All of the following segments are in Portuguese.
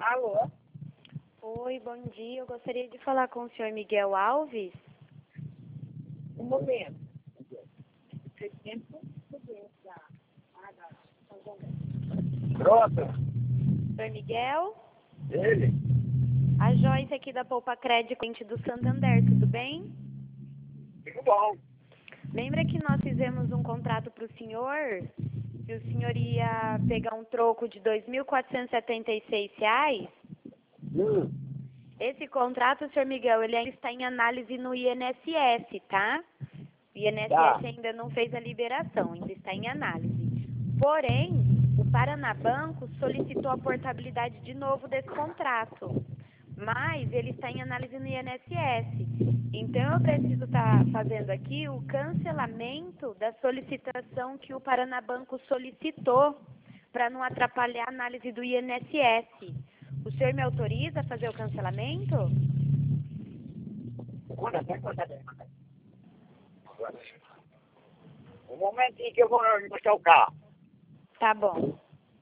Alô? Oi, bom dia. Eu gostaria de falar com o senhor Miguel Alves. Um momento. Pronto. Senhor Miguel? Ele? A Joyce aqui da Poupa Crédito do Santander, tudo bem? Tudo bom. Lembra que nós fizemos um contrato para o senhor? Que o senhor ia pegar um troco de R$ 2.476? Esse contrato, senhor Miguel, ele ainda está em análise no INSS, tá? O INSS Tá. ainda não fez a liberação, ainda está em análise. Porém, o Paranabanco solicitou a portabilidade de novo desse contrato, mas ele está em análise no INSS. Então, eu preciso estar fazendo aqui o cancelamento da solicitação que o Paranabanco solicitou para não atrapalhar a análise do INSS. O senhor me autoriza a fazer o cancelamento? Um momentinho que eu vou buscar o carro. Tá bom.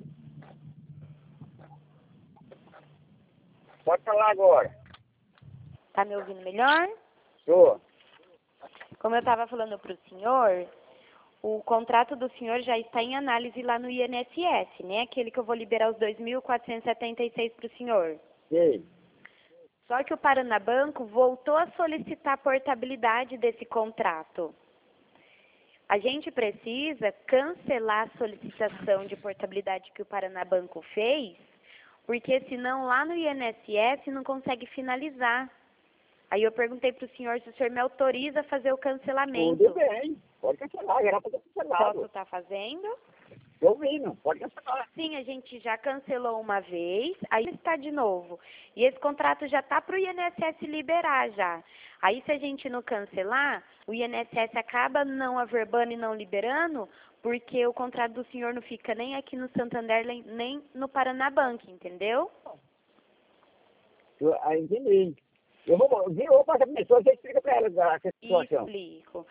Pode falar agora. Tá me ouvindo melhor? Tô. Como eu estava falando para o senhor, o contrato do senhor já está em análise lá no INSS, né? Aquele que eu vou liberar os 2.476 para o senhor. Sei. Só que o Paranabanco voltou a solicitar a portabilidade desse contrato. A gente precisa cancelar a solicitação de portabilidade que o Paranabanco fez, porque senão lá no INSS não consegue finalizar. Aí eu perguntei para o senhor se o senhor me autoriza a fazer o cancelamento. Tudo bem. Pode cancelar. Era para ter cancelado. Posso estar fazendo? Tô ouvindo. Pode cancelar. Sim, a gente já cancelou uma vez, aí está de novo. E esse contrato já está para o INSS liberar já. Aí se a gente não cancelar, o INSS acaba não averbando e não liberando, porque o contrato do senhor não fica nem aqui no Santander, nem no Paranabanco, entendeu? Entendi. Eu vou passar para a pessoa, você explica para ela essa situação. Explico.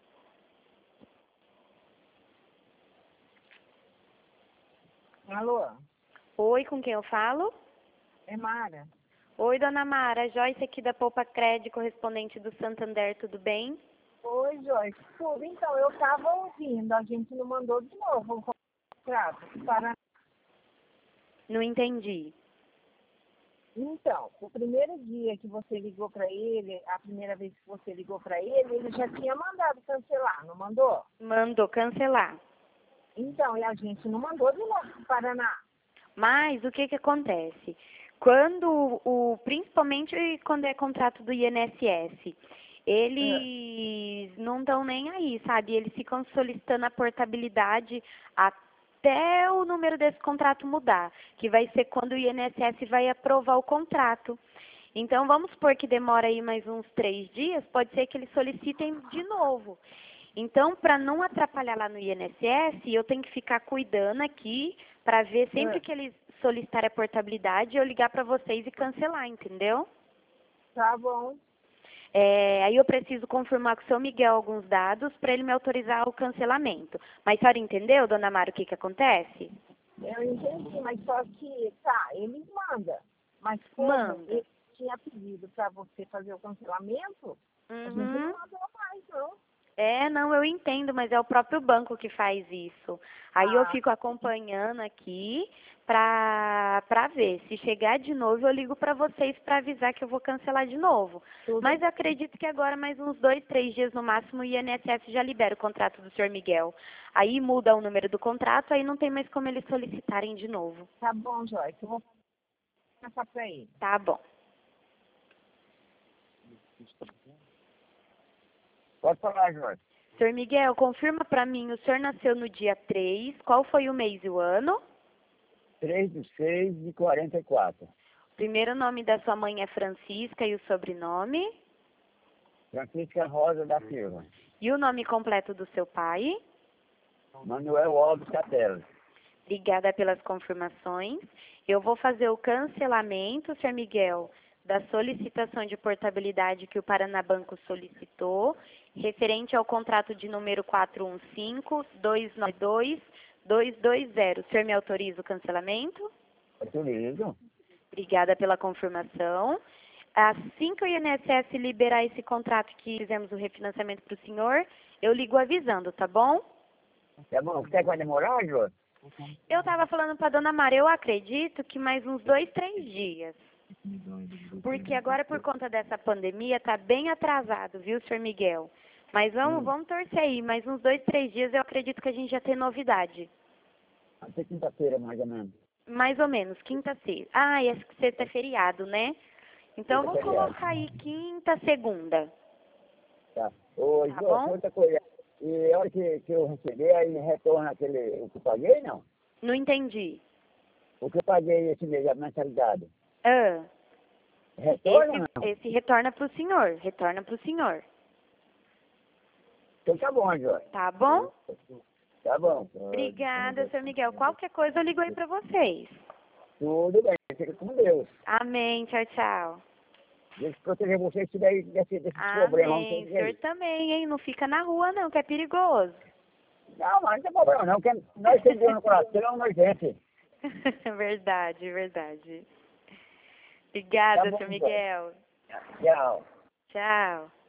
Alô? Oi, com quem eu falo? É Mara. Oi, dona Mara, Joyce aqui da Poupa Crédito, correspondente do Santander, tudo bem? Oi, Joyce. Tudo. Então, eu estava ouvindo, a gente não mandou de novo o contrato para... Não entendi. Então, o primeiro dia que você ligou para ele, a primeira vez que você ligou para ele já tinha mandado cancelar, não mandou? Mandou cancelar. Então, e a gente não mandou de novo para o Paraná. Mas o que que acontece? Principalmente quando é contrato do INSS, eles não estão nem aí, sabe? Eles ficam solicitando a portabilidade até o número desse contrato mudar, que vai ser quando o INSS vai aprovar o contrato. Então, vamos supor que demora aí mais uns 3 dias, pode ser que eles solicitem de novo. Então, para não atrapalhar lá no INSS, eu tenho que ficar cuidando aqui para ver sempre que eles solicitarem a portabilidade, eu ligar para vocês e cancelar, entendeu? Tá bom. Aí eu preciso confirmar com o seu Miguel alguns dados para ele me autorizar o cancelamento. Mas a senhora entendeu, dona Mara, o que que acontece? Eu entendi, mas só que, tá, eles mandam. Mas como Manda. ele tinha pedido para você fazer o cancelamento, a gente não mandou mais, não. Não, eu entendo, mas é o próprio banco que faz isso. Aí eu Ah. fico acompanhando aqui pra ver. Se chegar de novo, eu ligo pra vocês pra avisar que eu vou cancelar de novo. Tudo Mas eu acredito que agora, mais uns 2, 3 dias no máximo, o INSS já libera o contrato do senhor Miguel. Aí muda o número do contrato, aí não tem mais como eles solicitarem de novo. Tá bom, Joyce. Eu vou passar para ele. Tá bom. Pode falar, Jorge. Senhor Miguel, confirma pra mim, o senhor nasceu no dia 3, qual foi o mês e o ano? 3/6/44. O primeiro nome da sua mãe é Francisca e o sobrenome? Francisca Rosa da Silva. E o nome completo do seu pai? Manuel Alves Capela. Obrigada pelas confirmações. Eu vou fazer o cancelamento, senhor Miguel, da solicitação de portabilidade que o Paranabanco solicitou, referente ao contrato de número 415-292-220. O senhor me autoriza o cancelamento? Autorizo. Obrigada pela confirmação. Assim que o INSS liberar esse contrato que fizemos o refinanciamento para o senhor, eu ligo avisando, tá bom? Tá bom, você vai demorar, Jô? Eu estava falando para dona Mara, eu acredito que mais uns 2, 3 dias. Porque agora, por conta dessa pandemia, tá bem atrasado, viu, senhor Miguel? Mas vamos torcer aí, mais uns 2, 3 dias eu acredito que a gente já tem novidade. Até quinta-feira, mais ou menos. Mais ou menos, quinta-feira. Ah, e sexta é feriado, né? Então vamos colocar aí quinta, segunda. Tá. Ô, Tá Jô, bom? outra coisa. E a hora que eu receber, aí retorna o que eu paguei, não? Não entendi. O que eu paguei esse mês, a mensalidade. Ah, Retorna ou não? esse retorna para o senhor, retorna para o senhor. Então tá bom, Jô. Tá bom? Tá bom. Obrigada, senhor Miguel. Qualquer coisa eu ligo aí para vocês. Tudo bem, fica com Deus. Amém, tchau, tchau. Deus proteger vocês desse problema. Amém. O senhor também, hein? Não fica na rua, não, que é perigoso. Não, mas não tem problema não, porque nós temos Deus no coração, nós vence. Verdade, verdade. Obrigada, Tá bom, senhor Miguel. Tchau. Tchau.